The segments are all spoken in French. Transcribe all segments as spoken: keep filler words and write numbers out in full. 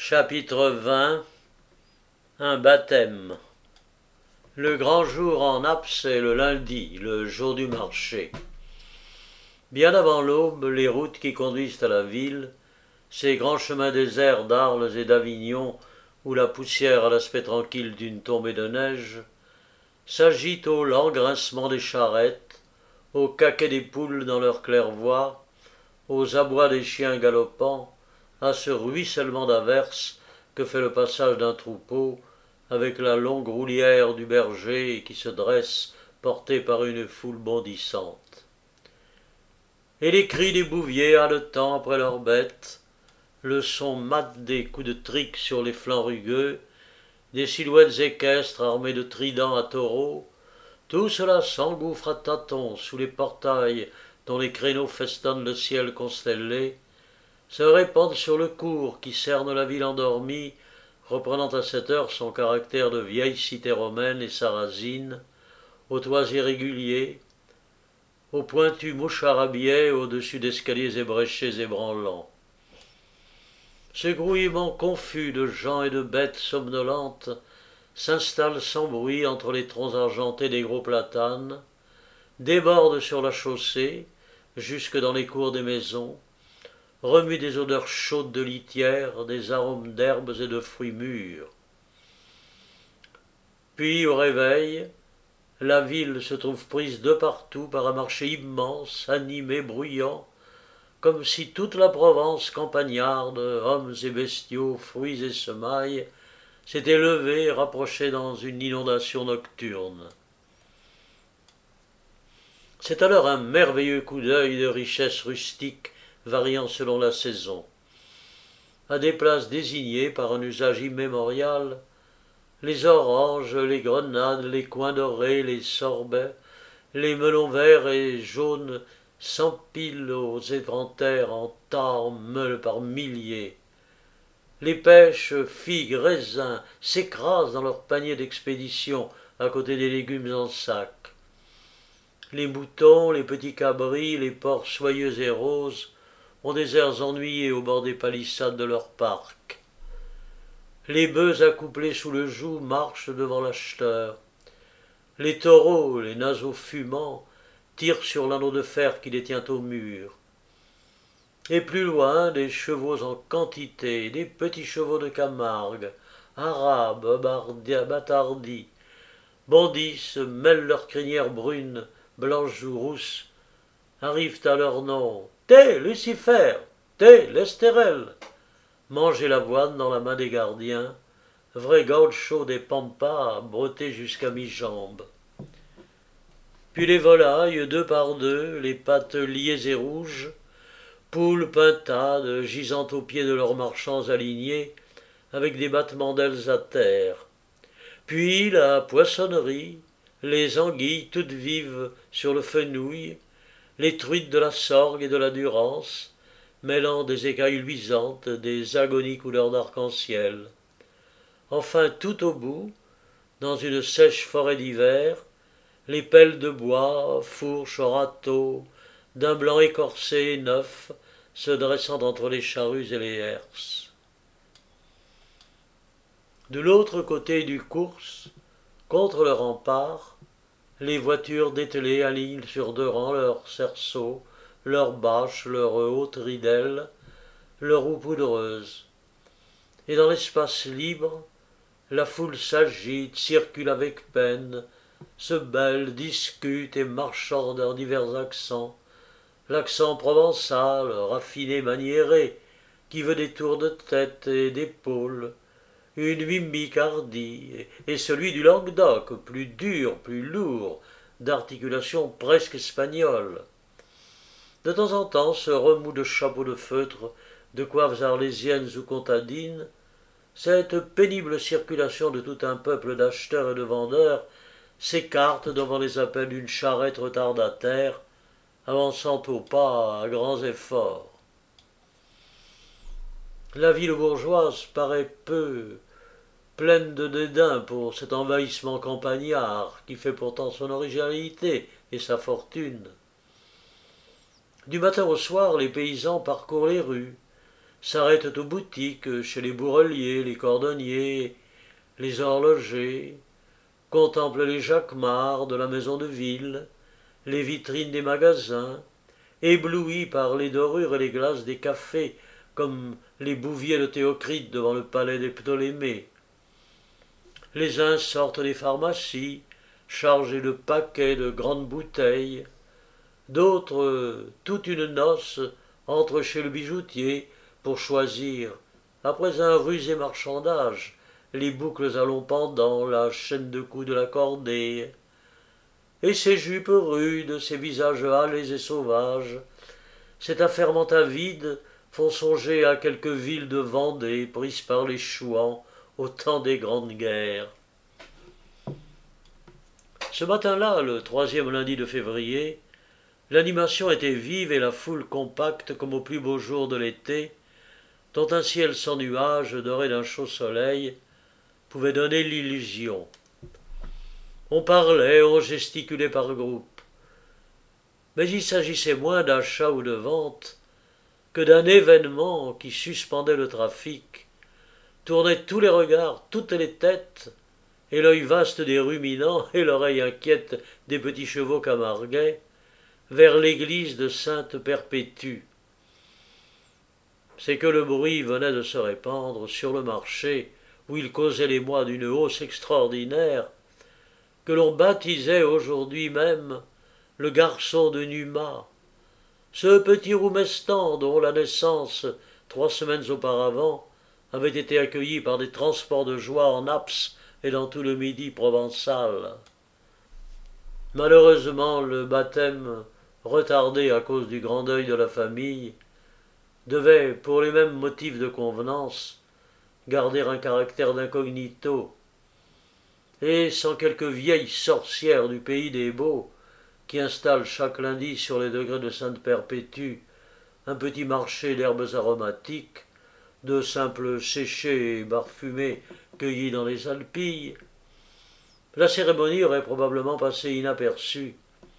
Chapitre vingt. Un baptême. Le grand jour en Naples est le lundi, le jour du marché. Bien avant l'aube, les routes qui conduisent à la ville, ces grands chemins déserts d'Arles et d'Avignon, où la poussière a l'aspect tranquille d'une tombée de neige, s'agitent au lent grincement des charrettes, au caquet des poules dans leur claire-voie, aux abois des chiens galopants, à ce ruissellement d'averses que fait le passage d'un troupeau, avec la longue roulière du berger qui se dresse, portée par une foule bondissante. Et les cris des bouviers haletants après leurs bêtes, le son mat des coups de trique sur les flancs rugueux, des silhouettes équestres armées de tridents à taureaux, tout cela s'engouffre à tâtons sous les portails dont les créneaux festonnent le ciel constellé, se répandent sur le cours qui cerne la ville endormie, reprenant à cette heure son caractère de vieille cité romaine et sarrasine, aux toits irréguliers, aux pointus moucharabillets au-dessus d'escaliers ébréchés et branlants. Ce grouillement confus de gens et de bêtes somnolentes s'installe sans bruit entre les troncs argentés des gros platanes, déborde sur la chaussée, jusque dans les cours des maisons, remue des odeurs chaudes de litière, des arômes d'herbes et de fruits mûrs. Puis, au réveil, la ville se trouve prise de partout par un marché immense, animé, bruyant, comme si toute la Provence campagnarde, hommes et bestiaux, fruits et semailles, s'était levée et rapprochée dans une inondation nocturne. C'est alors un merveilleux coup d'œil de richesse rustique variant selon la saison. À des places désignées par un usage immémorial, les oranges, les grenades, les coings dorés, les sorbets, les melons verts et jaunes s'empilent aux éventaires en tas, en meules par milliers. Les pêches, figues, raisins s'écrasent dans leurs paniers d'expédition à côté des légumes en sac. Les moutons, les petits cabris, les porcs soyeux et roses ont des airs ennuyés au bord des palissades de leur parc. Les bœufs accouplés sous le joug marchent devant l'acheteur. Les taureaux, les naseaux fumants, tirent sur l'anneau de fer qui les tient au mur. Et plus loin, des chevaux en quantité, des petits chevaux de Camargue, arabes, bâtardis, bondissent, mêlent leurs crinières brunes, blanches ou rousses, arrivent à leur nom. Té, Lucifer, té, l'Estérel, manger l'avoine dans la main des gardiens, vrai gaucho des pampas, brettés jusqu'à mi-jambe. Puis les volailles, deux par deux, les pattes liées et rouges, poules pintades, gisant aux pieds de leurs marchands alignés, avec des battements d'ailes à terre. Puis la poissonnerie, les anguilles toutes vives sur le fenouil, les truites de la Sorgue et de la Durance, mêlant des écailles luisantes, des agonies couleur d'arc-en-ciel. Enfin, tout au bout, dans une sèche forêt d'hiver, les pelles de bois, fourches, râteaux, d'un blanc écorcé et neuf, se dressant entre les charrues et les herses. De l'autre côté du cours, contre le rempart, les voitures dételées alignent sur deux rangs leurs cerceaux, leurs bâches, leurs hautes ridelles, leurs roues poudreuses. Et dans l'espace libre, la foule s'agite, circule avec peine, se bêle, discute et marchande en divers accents, l'accent provençal, raffiné, maniéré, qui veut des tours de tête et d'épaules, une mimique hardie, et celui du Languedoc, plus dur, plus lourd, d'articulation presque espagnole. De temps en temps, ce remous de chapeaux de feutre, de coiffes arlésiennes ou comtadines, cette pénible circulation de tout un peuple d'acheteurs et de vendeurs s'écarte devant les appels d'une charrette retardataire, avançant au pas à grands efforts. La ville bourgeoise paraît peu, pleine de dédain pour cet envahissement campagnard qui fait pourtant son originalité et sa fortune. Du matin au soir, les paysans parcourent les rues, s'arrêtent aux boutiques, chez les bourreliers, les cordonniers, les horlogers, contemplent les jacquemarts de la maison de ville, les vitrines des magasins, éblouis par les dorures et les glaces des cafés, comme les bouviers de Théocrite devant le palais des Ptolémées. Les uns sortent des pharmacies, chargés de paquets de grandes bouteilles, d'autres, toute une noce, entrent chez le bijoutier pour choisir, après un rusé marchandage, les boucles à longs pendants, la chaîne de cou de la cordée, et ces jupes rudes, ces visages hâlés et sauvages, cet affairement avide font songer à quelques villes de Vendée prises par les chouans au temps des grandes guerres. Ce matin-là, le troisième lundi de février, l'animation était vive et la foule compacte comme au plus beau jour de l'été, dont un ciel sans nuages, doré d'un chaud soleil, pouvait donner l'illusion. On parlait, on gesticulait par groupes, mais il s'agissait moins d'achat ou de vente que d'un événement qui suspendait le trafic, tournait tous les regards, toutes les têtes, et l'œil vaste des ruminants et l'oreille inquiète des petits chevaux camarguais, vers l'église de Sainte-Perpétue. C'est que le bruit venait de se répandre sur le marché, où il causait les mois d'une hausse extraordinaire, que l'on baptisait aujourd'hui même le garçon de Numa, ce petit roumestan dont la naissance, trois semaines auparavant, avait été accueillie par des transports de joie en Apse et dans tout le Midi provençal. Malheureusement, le baptême, retardé à cause du grand deuil de la famille, devait, pour les mêmes motifs de convenance, garder un caractère d'incognito, et sans quelques vieilles sorcières du pays des Beaux, qui installent chaque lundi sur les degrés de Sainte-Perpétue un petit marché d'herbes aromatiques, de simples séchés et parfumés cueillis dans les Alpilles, la cérémonie aurait probablement passé inaperçue.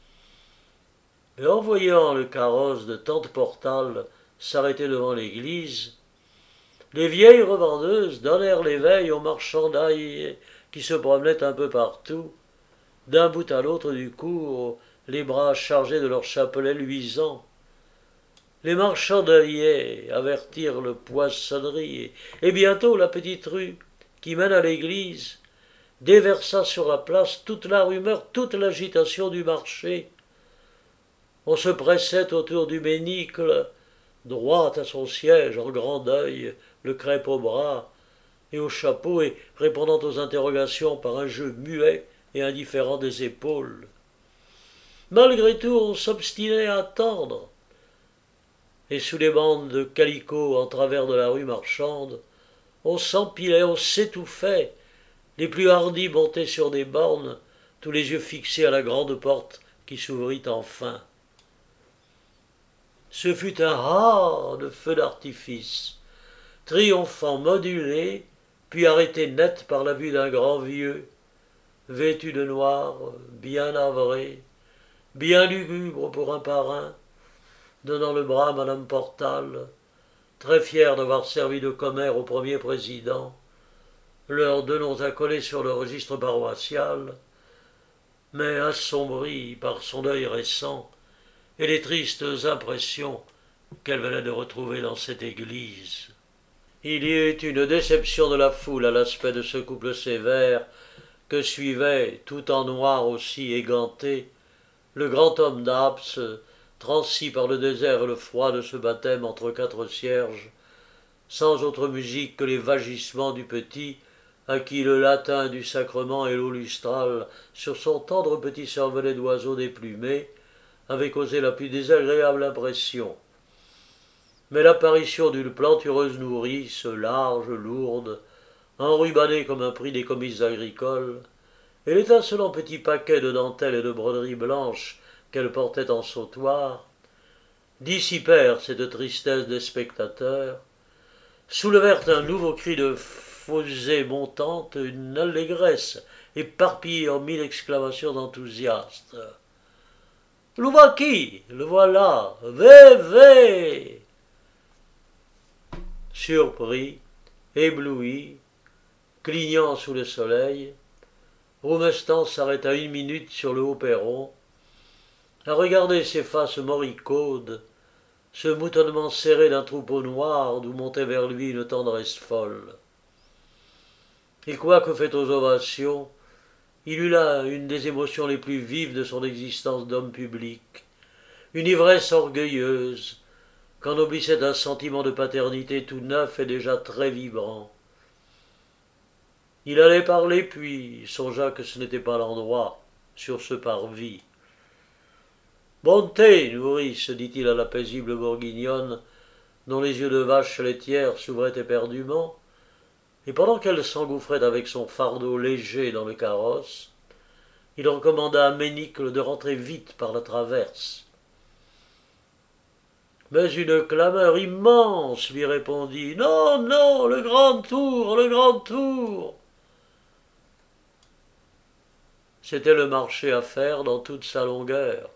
Mais en voyant le carrosse de tante Portal s'arrêter devant l'église, les vieilles revendeuses donnèrent l'éveil aux marchandailles qui se promenaient un peu partout, d'un bout à l'autre du cours, les bras chargés de leurs chapelets luisants. Les marchandaillers avertirent le poissonnerie, et bientôt la petite rue, qui mène à l'église, déversa sur la place toute la rumeur, toute l'agitation du marché. On se pressait autour du ménicle, droit à son siège, en grand deuil, le crêpe au bras et au chapeau, et répondant aux interrogations par un jeu muet et indifférent des épaules. Malgré tout, on s'obstinait à attendre, et sous les bandes de calicot en travers de la rue marchande, on s'empilait, on s'étouffait, les plus hardis montaient sur des bornes, tous les yeux fixés à la grande porte qui s'ouvrit enfin. Ce fut un ah de feux d'artifice, triomphant, modulé, puis arrêté net par la vue d'un grand vieux, vêtu de noir, bien navré, bien lugubre pour un parrain, donnant le bras à madame Portal, très fier d'avoir servi de commère au premier président, leurs deux noms accolés sur le registre paroissial, mais assombri par son œil récent et les tristes impressions qu'elle venait de retrouver dans cette église. Il y eut une déception de la foule à l'aspect de ce couple sévère que suivait, tout en noir aussi éganté, le grand homme d'Apse, transi par le désert et le froid de ce baptême entre quatre cierges, sans autre musique que les vagissements du petit, à qui le latin du sacrement et l'eau lustrale, sur son tendre petit cervelet d'oiseau déplumé, avait causé la plus désagréable impression. Mais l'apparition d'une plantureuse nourrice, large, lourde, enrubannée comme un prix des comices agricoles, et l'étincelant petit paquet de dentelles et de broderies blanches qu'elle portait en sautoir, dissipèrent cette tristesse des spectateurs, soulevèrent un nouveau cri de fausée montante, une allégresse éparpillée en mille exclamations enthousiastes. « Le voici, le voilà, vé, vé !» Surpris, ébloui, clignant sous le soleil, Roumestan s'arrêta une minute sur le haut perron, à regarder ces faces moricaudes, ce moutonnement serré d'un troupeau noir d'où montait vers lui une tendresse folle. Et quoique fait aux ovations, il eut là une des émotions les plus vives de son existence d'homme public, une ivresse orgueilleuse, qu'ennoblissait un sentiment de paternité tout neuf et déjà très vibrant. Il allait parler, puis songea que ce n'était pas l'endroit, sur ce parvis. « Bonté, nourrice, dit-il à la paisible bourguignonne, dont les yeux de vache laitière s'ouvraient éperdument, et pendant qu'elle s'engouffrait avec son fardeau léger dans le carrosse, il recommanda à Ménicle de rentrer vite par la traverse. Mais une clameur immense lui répondit « Non, non, le grand tour, le grand tour !» C'était le marché à faire dans toute sa longueur.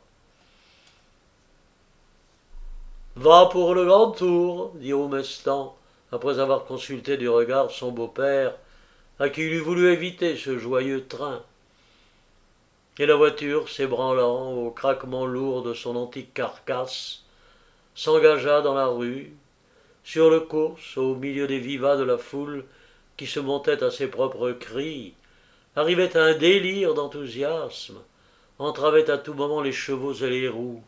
« Va pour le grand tour, dit Roumestan, après avoir consulté du regard son beau-père, à qui il eût voulu éviter ce joyeux train. Et la voiture, s'ébranlant au craquement lourd de son antique carcasse, s'engagea dans la rue, sur le course, au milieu des vivas de la foule qui se montait à ses propres cris, arrivait à un délire d'enthousiasme, entravait à tout moment les chevaux et les roues.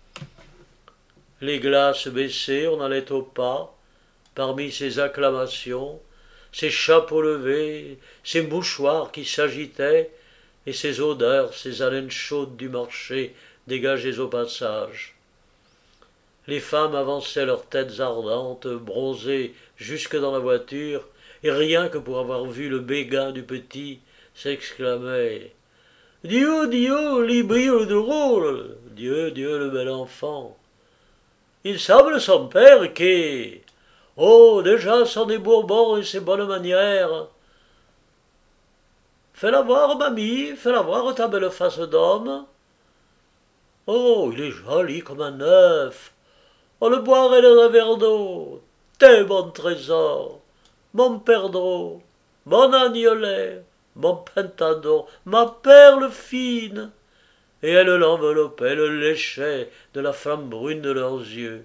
Les glaces baissées, on allait au pas, parmi ces acclamations, ces chapeaux levés, ces mouchoirs qui s'agitaient, et ces odeurs, ces haleines chaudes du marché dégagées au passage. Les femmes avançaient leurs têtes ardentes, bronzées jusque dans la voiture, et rien que pour avoir vu le béguin du petit, s'exclamaient « Dieu, Dieu, libère de rôle, Dieu, Dieu, le bel enfant !» Il semble son père qui... Oh, déjà sans des bourbons et ses bonnes manières. Fais-la voir, mamie, fais-la voir ta belle face d'homme. Oh, il est joli comme un œuf. On le boirait dans un verre d'eau. T'es mon trésor, mon perdreau, mon agnolet, mon pentadon, ma perle fine. Et elle l'enveloppait, le léchait de la flamme brune de leurs yeux.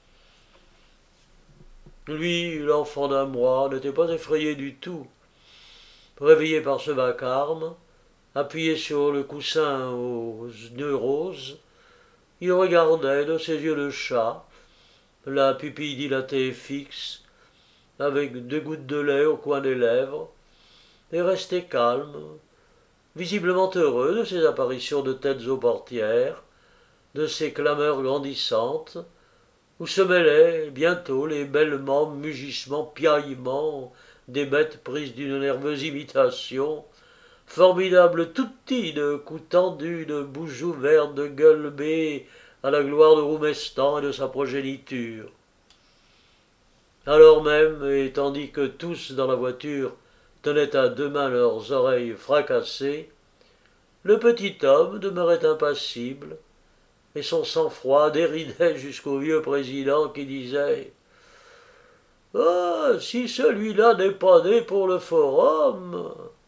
Lui, l'enfant d'un mois, n'était pas effrayé du tout. Réveillé par ce vacarme, appuyé sur le coussin aux nœuds roses, il regardait de ses yeux de chat, la pupille dilatée et fixe, avec deux gouttes de lait au coin des lèvres, et restait calme, visiblement heureux de ces apparitions de têtes aux portières, de ces clameurs grandissantes, où se mêlaient bientôt les bêlements, mugissements, piaillements des bêtes prises d'une nerveuse imitation, formidables toutis de coups tendus, de bouches ouvertes, de gueules bées, à la gloire de Roumestan et de sa progéniture. Alors même, et tandis que tous dans la voiture tenaient à deux mains leurs oreilles fracassées, le petit homme demeurait impassible, et son sang-froid déridait jusqu'au vieux président qui disait « Ah, si celui-là n'est pas né pour le forum !»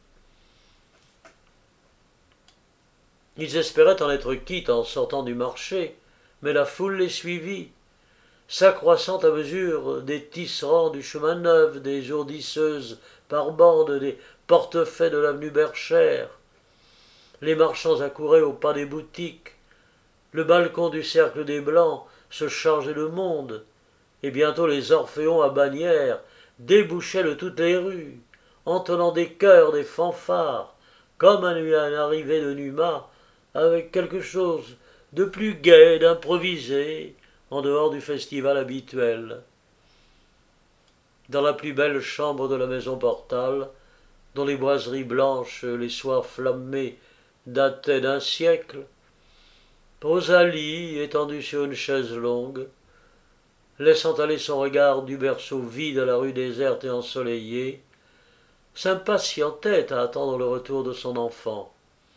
Ils espéraient en être quittes en sortant du marché, mais la foule les suivit, s'accroissant à mesure des tisserands du chemin neuf, des ourdisseuses par bandes, des portefaix de l'avenue Berchère. Les marchands accouraient au pas des boutiques. Le balcon du cercle des Blancs se chargeait de monde, et bientôt les orphéons à bannières débouchaient de toutes les rues, entonnant des chœurs, des fanfares, comme à une arrivée de Numa, avec quelque chose de plus gai, d'improvisé, en dehors du festival habituel. Dans la plus belle chambre de la maison Portal, dont les boiseries blanches, les soirs flammés, dataient d'un siècle, Rosalie, étendue sur une chaise longue, laissant aller son regard du berceau vide à la rue déserte et ensoleillée, s'impatientait à attendre le retour de son enfant.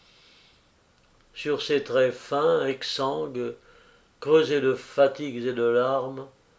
Sur ses traits fins, exsangues, creusés de fatigues et de larmes,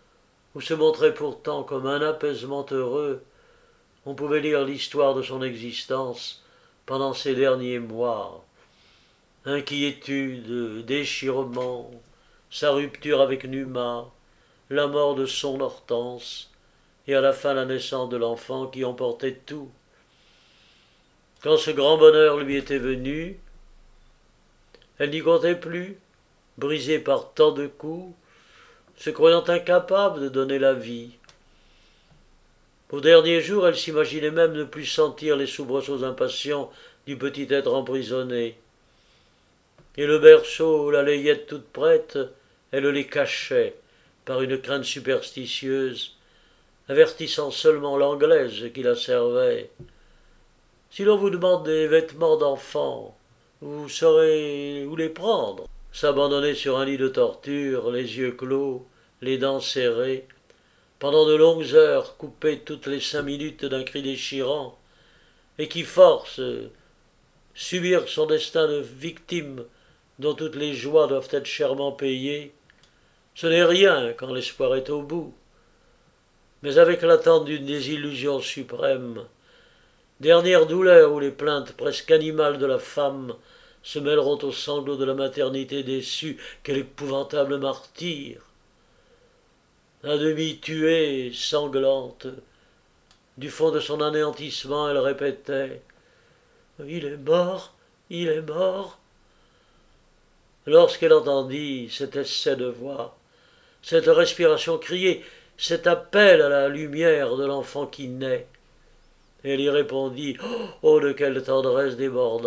où se montrait pourtant comme un apaisement heureux, on pouvait lire l'histoire de son existence pendant ces derniers mois. Inquiétude, déchirement, sa rupture avec Numa, la mort de son Hortense, et à la fin la naissance de l'enfant qui emportait tout. Quand ce grand bonheur lui était venu, elle n'y comptait plus, brisée par tant de coups, se croyant incapable de donner la vie. Au dernier jour, elle s'imaginait même ne plus sentir les soubresauts impatients du petit être emprisonné. Et le berceau, la layette toute prête, elle les cachait par une crainte superstitieuse, avertissant seulement l'anglaise qui la servait. Si l'on vous demande des vêtements d'enfant, vous saurez où les prendre. S'abandonner sur un lit de torture, les yeux clos, les dents serrées, pendant de longues heures, coupées toutes les cinq minutes d'un cri déchirant, et qui force subir son destin de victime dont toutes les joies doivent être chèrement payées, ce n'est rien quand l'espoir est au bout. Mais avec l'attente d'une désillusion suprême, dernière douleur où les plaintes presque animales de la femme se mêleront aux sanglots de la maternité déçue, quel épouvantable martyre. À demi tuée, sanglante, du fond de son anéantissement, elle répétait « Il est mort, il est mort ». Lorsqu'elle entendit cet essai de voix, cette respiration criée, cet appel à la lumière de l'enfant qui naît, elle y répondit « Oh, de quelle tendresse débordante !»«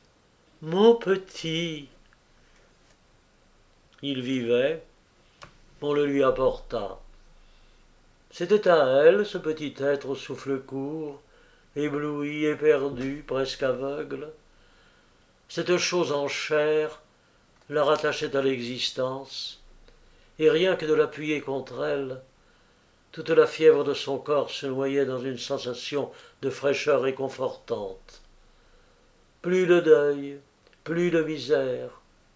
Mon petit !» Il vivait, on le lui apporta. C'était à elle, ce petit être au souffle court, ébloui, éperdu, presque aveugle. Cette chose en chair la rattachait à l'existence, et rien que de l'appuyer contre elle, toute la fièvre de son corps se noyait dans une sensation de fraîcheur réconfortante. Plus de deuil, plus de misère.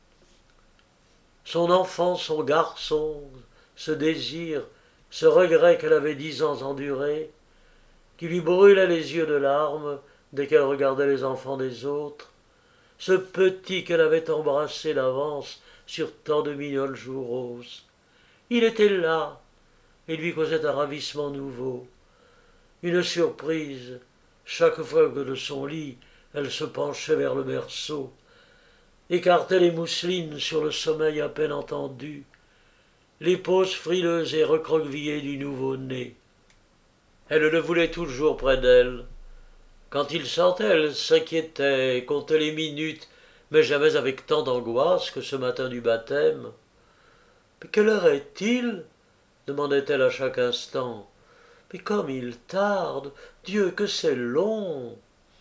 Son enfant, son garçon, ce désir, ce regret qu'elle avait dix ans enduré, qui lui brûlait les yeux de larmes dès qu'elle regardait les enfants des autres, ce petit qu'elle avait embrassé d'avance sur tant de mignonnes joues roses. Il était là, et lui causait un ravissement nouveau, une surprise, chaque fois que de son lit elle se penchait vers le berceau, écartait les mousselines sur le sommeil à peine entendu, les poses frileuses et recroquevillées du nouveau-né. Elle le voulait toujours près d'elle. Quand il sortait, elle s'inquiétait, comptait les minutes, mais jamais avec tant d'angoisse que ce matin du baptême. « Mais quelle heure est-il » demandait-elle à chaque instant. « Mais comme il tarde, Dieu, que c'est long !»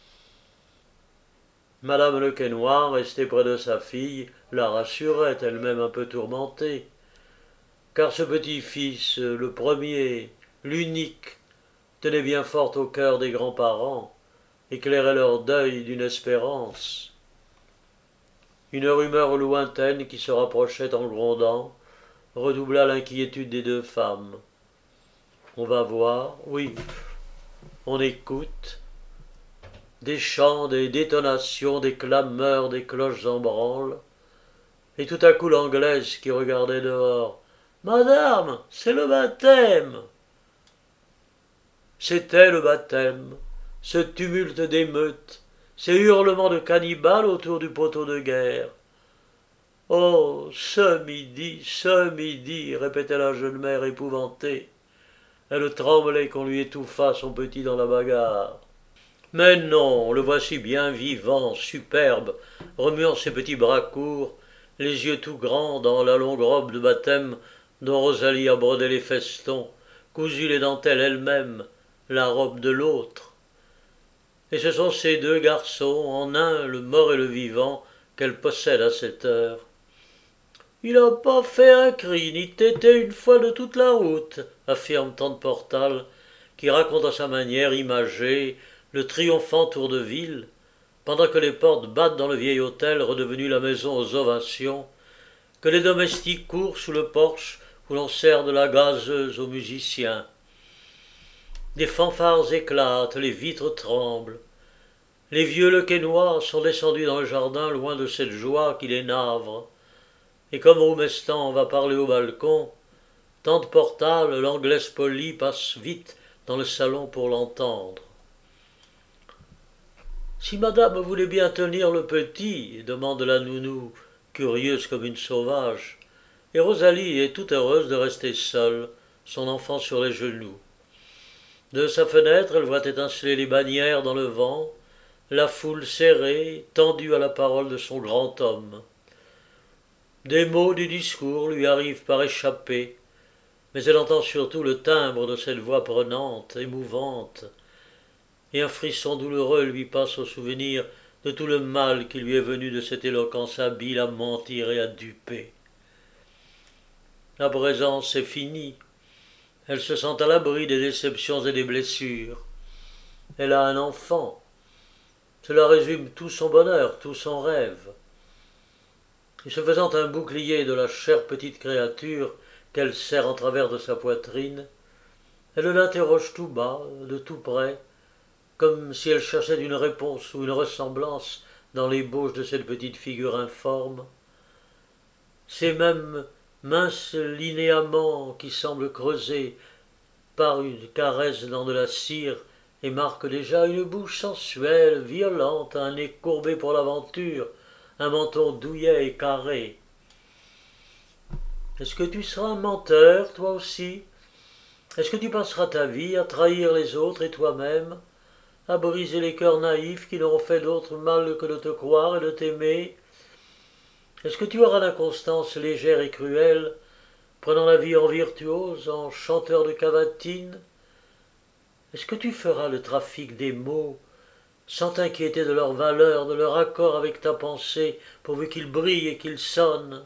Madame Lequesnoy, restée près de sa fille, la rassurait, elle-même un peu tourmentée. Car ce petit-fils, le premier, l'unique, tenait bien fort au cœur des grands-parents, éclairait leur deuil d'une espérance. Une rumeur lointaine qui se rapprochait en grondant redoubla l'inquiétude des deux femmes. On va voir, oui, on écoute. Des chants, des détonations, des clameurs, des cloches en branle, et tout à coup l'anglaise qui regardait dehors. « Madame, c'est le baptême !» C'était le baptême, ce tumulte d'émeutes, ces hurlements de cannibales autour du poteau de guerre. « Oh, ce midi, ce midi !» répétait la jeune mère épouvantée. Elle tremblait qu'on lui étouffât son petit dans la bagarre. Mais non, le voici bien vivant, superbe, remuant ses petits bras courts, les yeux tout grands dans la longue robe de baptême dont Rosalie a brodé les festons, cousu les dentelles elle-même, la robe de l'autre. Et ce sont ces deux garçons, en un le mort et le vivant, qu'elle possède à cette heure. « Il n'a pas fait un cri, ni tété une fois de toute la route, » affirme tante Portal, qui raconte à sa manière imagée le triomphant tour de ville, pendant que les portes battent dans le vieil hôtel redevenu la maison aux ovations, que les domestiques courent sous le porche où l'on sert de la gazeuse aux musiciens. Des fanfares éclatent, les vitres tremblent. Les vieux lequesnois sont descendus dans le jardin loin de cette joie qui les navre. Et comme Roumestan va parler au balcon, tante Portal, l'anglaise polie, passe vite dans le salon pour l'entendre. Si madame voulait bien tenir le petit, demande la nounou, curieuse comme une sauvage, et Rosalie est toute heureuse de rester seule, son enfant sur les genoux. De sa fenêtre, elle voit étinceler les bannières dans le vent, la foule serrée, tendue à la parole de son grand homme. Des mots du discours lui arrivent par échappées, mais elle entend surtout le timbre de cette voix prenante, émouvante, et un frisson douloureux lui passe au souvenir de tout le mal qui lui est venu de cette éloquence habile à mentir et à duper. À présent, c'est fini. Elle se sent à l'abri des déceptions et des blessures. Elle a un enfant. Cela résume tout son bonheur, tout son rêve. Et se faisant un bouclier de la chère petite créature qu'elle serre en travers de sa poitrine, elle l'interroge tout bas, de tout près, comme si elle cherchait une réponse ou une ressemblance dans l'ébauche de cette petite figure informe. Ces mêmes minces linéaments qui semblent creusés par une caresse dans de la cire et marquent déjà une bouche sensuelle, violente, un nez courbé pour l'aventure, un menton douillet et carré. Est-ce que tu seras un menteur, toi aussi? Est-ce que tu passeras ta vie à trahir les autres et toi-même, à briser les cœurs naïfs qui n'auront fait d'autre mal que de te croire et de t'aimer? Est-ce que tu auras l'inconstance légère et cruelle, prenant la vie en virtuose, en chanteur de cavatine? Est-ce que tu feras le trafic des mots, sans t'inquiéter de leur valeur, de leur accord avec ta pensée, pourvu qu'ils brillent et qu'ils sonnent?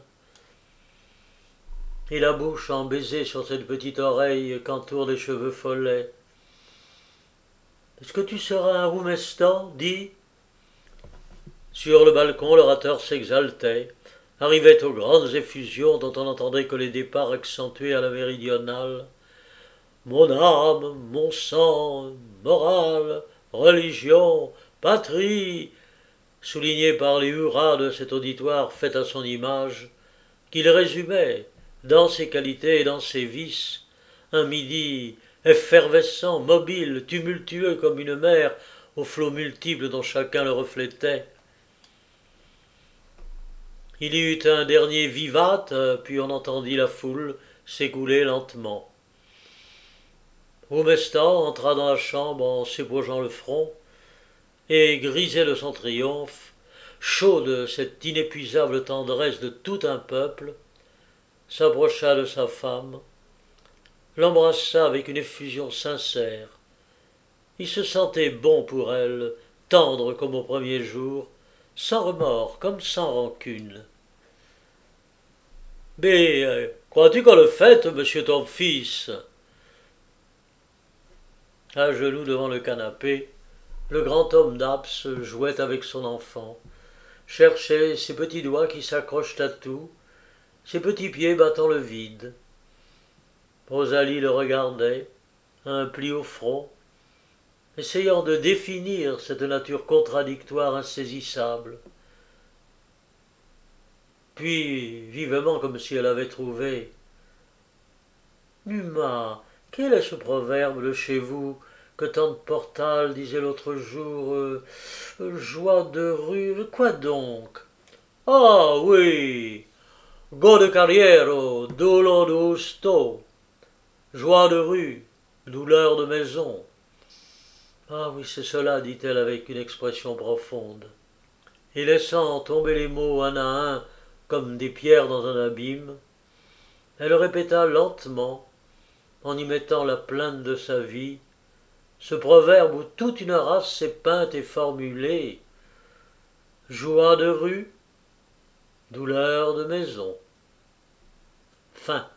Et la bouche en baiser sur cette petite oreille qu'entourent des cheveux follets. Est-ce que tu seras un Roumestan, dis? Sur le balcon, l'orateur s'exaltait, arrivait aux grandes effusions dont on n'entendait que les départs accentués à la méridionale. Mon âme, mon sang, morale, religion, patrie, souligné par les hurrahs de cet auditoire fait à son image, qu'il résumait, dans ses qualités et dans ses vices, un midi effervescent, mobile, tumultueux comme une mer aux flots multiples dont chacun le reflétait. Il y eut un dernier vivat, puis on entendit la foule s'écouler lentement. Roumestan entra dans la chambre en s'épogeant le front, et, grisé de son triomphe, chaud de cette inépuisable tendresse de tout un peuple, s'approcha de sa femme, l'embrassa avec une effusion sincère. Il se sentait bon pour elle, tendre comme au premier jour, sans remords, comme sans rancune. « Mais euh, crois-tu qu'on le fête, monsieur ton fils ?» À genoux devant le canapé, le grand homme d'Aps jouait avec son enfant, cherchait ses petits doigts qui s'accrochent à tout, ses petits pieds battant le vide. Rosalie le regardait, un pli au front, essayant de définir cette nature contradictoire insaisissable. Puis, vivement comme si elle avait trouvé « Numa, quel est ce proverbe de chez vous que tante Portal disait l'autre jour euh, joie de rue, quoi donc? Ah oui, go de carriero, dolor sto, joie de rue, douleur de maison. Ah oui, c'est cela, dit-elle avec une expression profonde. Et laissant tomber les mots un à un comme des pierres dans un abîme, elle répéta lentement, en y mettant la plainte de sa vie, ce proverbe où toute une race s'est peinte et formulée. Joie de rue, douleur de maison. Fin.